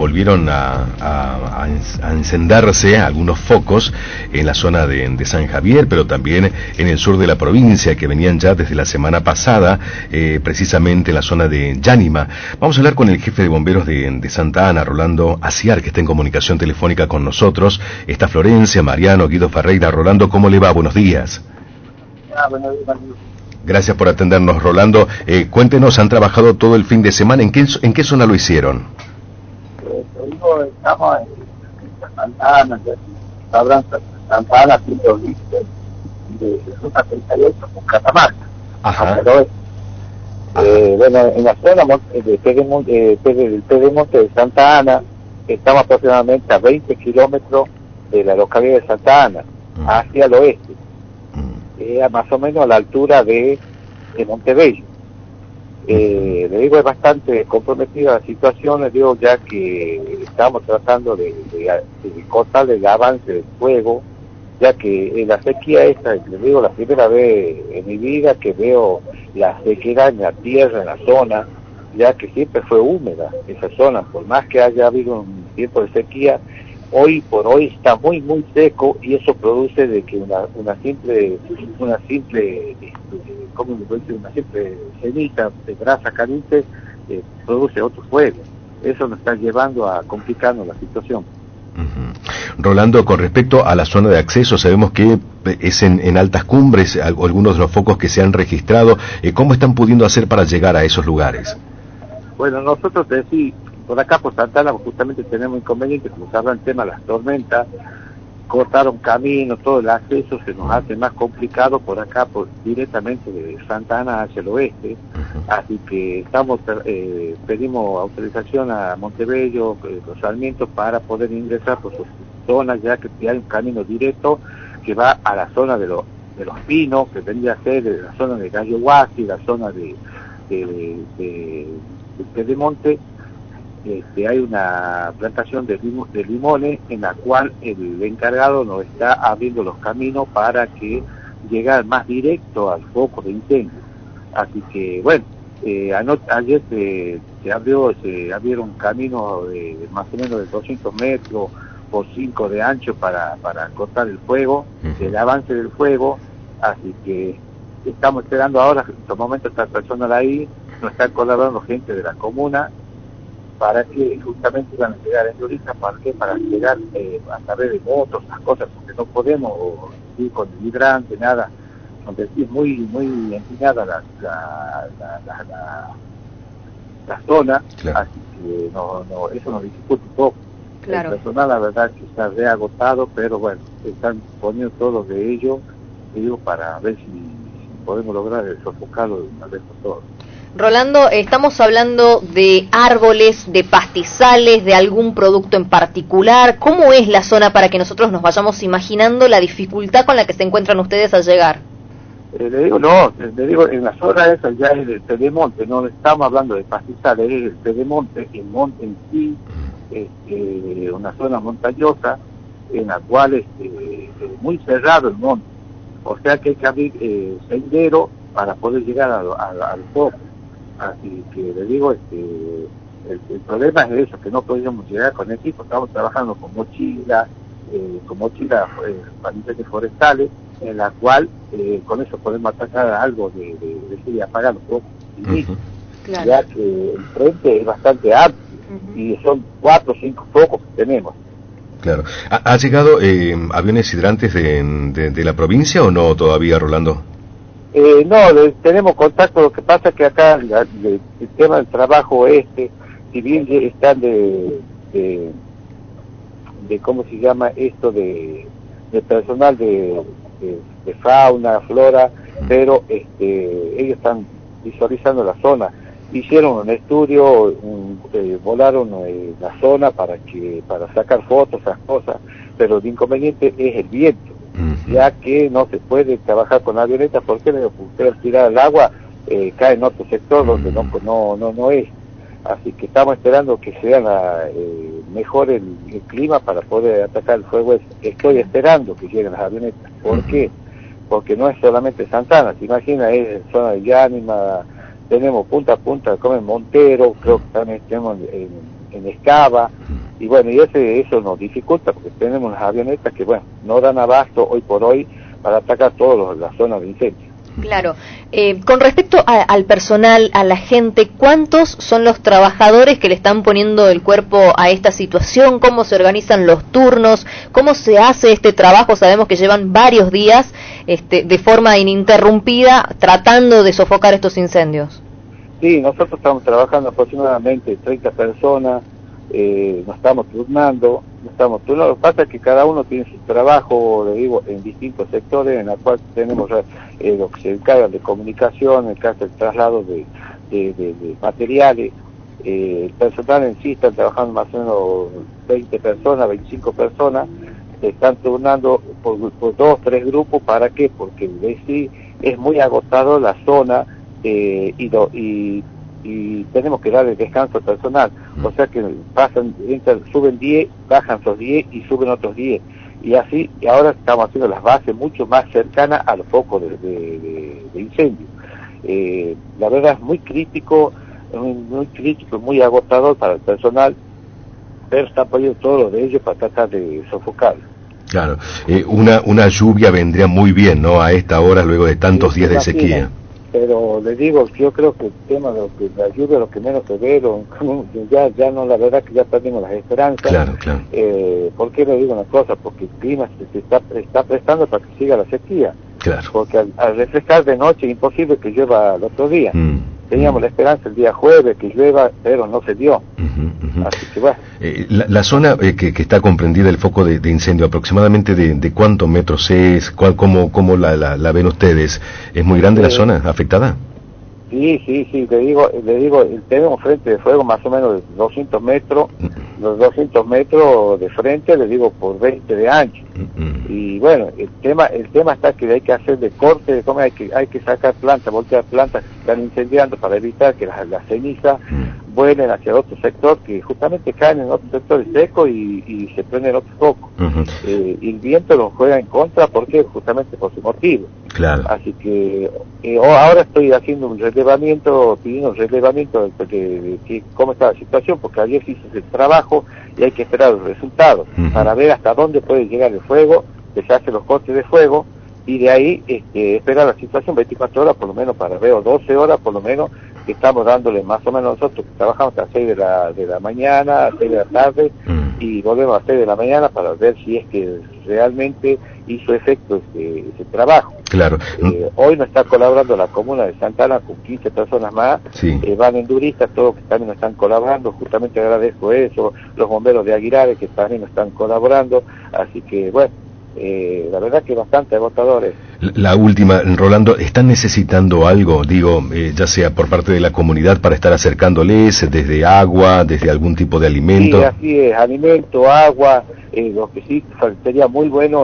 volvieron a encenderse algunos focos en la zona de San Javier, pero también en el sur de la provincia, que venían ya desde la semana pasada, precisamente en la zona de Yánima. Vamos a hablar con el jefe de bomberos de Santa Ana, Rolando Aciar, que está en comunicación telefónica con nosotros. Está Florencia, Mariano, Guido Ferreira. Rolando, ¿cómo le va? Buenos días. Buenos días. Gracias por atendernos, Rolando. Cuéntenos, ¿han trabajado todo el fin de semana? ¿En qué zona lo hicieron? Estamos en Santa Ana, sabrán Santa Ana, Pinto Listo, de Ruta 38 con Catamarca. Ajá. Bueno, en la zona del Pedemonte de Santa Ana, estamos aproximadamente a 20 kilómetros de la localidad de Santa Ana, hacia el oeste. Más o menos a la altura de Montebello. Le digo, es bastante comprometida la situación, le digo, ya que estamos tratando de cortar el avance del fuego, ya que en la sequía esta, le digo, la primera vez en mi vida que veo la sequedad en la tierra, en la zona, ya que siempre fue húmeda esa zona, por más que haya habido un tiempo de sequía, hoy por hoy está muy seco, y eso produce de que una simple ¿cómo se puede decir? Una simple ceniza de grasa caliente produce otro fuego. Eso nos está llevando a complicarnos la situación. Rolando, con respecto a la zona de acceso, sabemos que es en altas cumbres, algunos de los focos que se han registrado. ¿Cómo están pudiendo hacer para llegar a esos lugares? Bueno, nosotros por acá por Santa Ana justamente tenemos inconvenientes, como sabrán, el tema de las tormentas, cortaron caminos, todo el acceso se nos hace más complicado por acá, directamente de Santa Ana hacia el oeste, así que pedimos autorización a Montebello, los Sarmientos, para poder ingresar por sus zonas, ya que hay un camino directo que va a la zona de los Pinos, que vendría a ser de la zona de Gallo Huasi, la zona de Pedemonte. Hay una plantación de limones en la cual el encargado nos está abriendo los caminos para que llegar más directo al foco de incendio. Así que, bueno, ayer se abrieron caminos de más o menos de 200 metros por 5 de ancho para cortar el fuego, el avance del fuego. Así que estamos esperando ahora, en estos momentos está personal ahí, nos está colaborando gente de la comuna, para que justamente van a llegar en Yoriza, para llegar a través de motos, las cosas, porque no podemos ir con el hidrante, nada, donde es muy empinada la zona, claro. Así que eso nos dificulta un poco. Claro. El personal, la verdad, que está reagotado, pero bueno, están poniendo todo de ello, para ver si podemos lograr sofocarlo de una vez por todas. Rolando, estamos hablando de árboles, de pastizales, de algún producto en particular. ¿Cómo es la zona para que nosotros nos vayamos imaginando la dificultad con la que se encuentran ustedes al llegar? Le digo, en la zona esa ya es el Pedemonte, no estamos hablando de pastizales, es el Pedemonte, el monte en sí, una zona montañosa, en la cual es muy cerrado el monte, o sea que hay que abrir sendero para poder llegar al foco. Así que le digo, el problema es eso, que no podíamos llegar con equipo, estamos trabajando con mochilas para incendios forestales, en la cual con eso podemos atacar algo de apagar los focos. Claro. Ya que el frente es bastante amplio, y son 4 o 5 focos que tenemos. Claro. ¿Ha llegado aviones hidrantes de la provincia o no todavía, Rolando? No, tenemos contacto. Lo que pasa es que acá el tema del trabajo si bien están de ¿cómo se llama esto? De personal de fauna, flora, pero ellos están visualizando la zona. Hicieron un estudio, volaron la zona para sacar fotos, esas cosas, pero el inconveniente es el viento, ya que no se puede trabajar con avionetas, porque usted al tirar al agua cae en otro sector donde no es. Así que estamos esperando que sea mejor el clima para poder atacar el fuego. Estoy esperando que lleguen las avionetas. ¿Por qué? Porque no es solamente Santa Ana, se imagina, es zona de Yánima, tenemos punta a punta, como en Montero, creo que también tenemos en en Escava, y bueno, y eso nos dificulta porque tenemos unas avionetas que, bueno, no dan abasto hoy por hoy para atacar todas las zonas de incendio. Claro. Con respecto al personal, a la gente, ¿cuántos son los trabajadores que le están poniendo el cuerpo a esta situación? ¿Cómo se organizan los turnos? ¿Cómo se hace este trabajo? Sabemos que llevan varios días de forma ininterrumpida tratando de sofocar estos incendios. Sí, nosotros estamos trabajando aproximadamente 30 personas, nos estamos turnando. Lo que pasa es que cada uno tiene su trabajo, le digo, en distintos sectores, en la cual tenemos los que se encargan de comunicación, en el caso del traslado de materiales. El personal en sí está trabajando más o menos 20 personas, 25 personas, se están turnando por 2 o 3 grupos. ¿Para qué? Porque en sí es muy agotado la zona, y tenemos que darle descanso al personal, o sea que suben 10, bajan esos 10 y suben otros 10, y así, y ahora estamos haciendo las bases mucho más cercanas a los focos de incendio. La verdad es muy crítico, muy agotador para el personal, pero está apoyando todo lo de ellos para tratar de sofocarlo. Claro, una lluvia vendría muy bien, ¿no? A esta hora, luego de tantos días de sequía. Pero les digo, yo creo que el tema de la lluvia, lo que menos se ve, ya no, la verdad que ya perdimos las esperanzas. Claro, claro. ¿Por qué le digo una cosa? Porque el clima se está prestando para que siga la sequía. Claro. Porque al refrescar de noche es imposible que llueva el otro día. Teníamos la esperanza el día jueves que llueva, pero no se dio. Así que bueno. La zona que está comprendida el foco de incendio, aproximadamente de cuántos metros es, cómo la ven ustedes, ¿es muy grande la zona afectada? Sí, le digo, tenemos frente de fuego más o menos de 200 metros, los 200 metros de frente, le digo, por 20 de ancho. Y bueno, el tema está que hay que hacer de corte, de cómo hay que sacar plantas, voltear plantas que se están incendiando para evitar que las cenizas vuelen hacia otro sector, que justamente caen en otro sector seco y se prenden otro foco. Y el viento lo juega en contra, porque justamente por su motivo. Claro. Así que ahora estoy haciendo pidiendo un relevamiento de cómo está la situación, porque ayer se hizo el trabajo y hay que esperar los resultados para ver hasta dónde puede llegar el fuego, que se hacen los cortes de fuego, y de ahí esperar la situación 24 horas por lo menos, para ver, o 12 horas por lo menos, que estamos dándole más o menos nosotros, que trabajamos hasta 6 de la mañana, a 6 de la tarde, y volvemos a 6 de la mañana para ver si es que realmente hizo efecto ese trabajo. Claro. Hoy nos está colaborando la comuna de Santa Ana con 15 personas más, van enduristas, todos que también nos están colaborando, justamente agradezco eso, los bomberos de Aguilares que también nos están colaborando, así que bueno, la verdad que bastante agotadores. La última, Rolando, ¿están necesitando algo, ya sea por parte de la comunidad para estar acercándoles, desde agua, desde algún tipo de alimento? Sí, así es, alimento, agua, lo que sí sería muy bueno,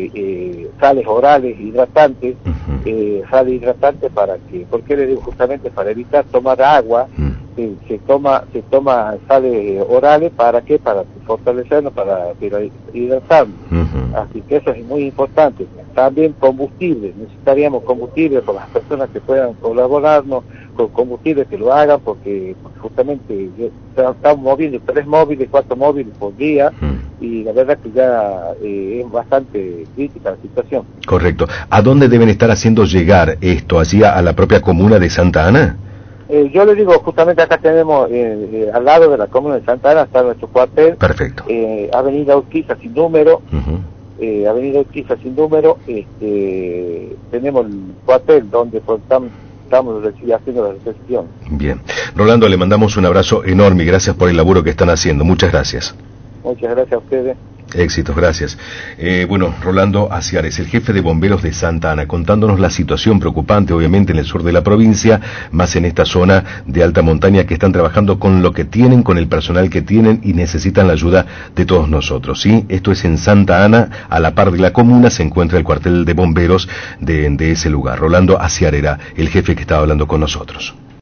sales orales hidratantes, sales hidratantes ¿por qué le digo? Justamente para evitar tomar agua, se toma sales orales, ¿para qué? Para fortalecernos, para hidratarnos. Así que eso es muy importante. También combustible, necesitaríamos combustible con las personas que puedan colaborarnos, con combustible que lo hagan, porque justamente estamos moviendo 3 móviles, 4 móviles por día, y la verdad que ya es bastante crítica la situación. Correcto. ¿A dónde deben estar haciendo llegar esto? ¿Allí a la propia comuna de Santa Ana? Yo le digo, justamente acá tenemos, al lado de la comuna de Santa Ana está nuestro cuartel. Perfecto. Avenida Urquiza sin número, tenemos el cuartel donde estamos haciendo la recepción. Bien. Rolando, le mandamos un abrazo enorme y gracias por el laburo que están haciendo. Muchas gracias. Muchas gracias a ustedes. Éxitos, gracias. Rolando Aciares, el jefe de bomberos de Santa Ana, contándonos la situación preocupante, obviamente, en el sur de la provincia, más en esta zona de alta montaña, que están trabajando con lo que tienen, con el personal que tienen, y necesitan la ayuda de todos nosotros, ¿sí? Esto es en Santa Ana, a la par de la comuna, se encuentra el cuartel de bomberos de ese lugar. Rolando Aciares era el jefe que estaba hablando con nosotros.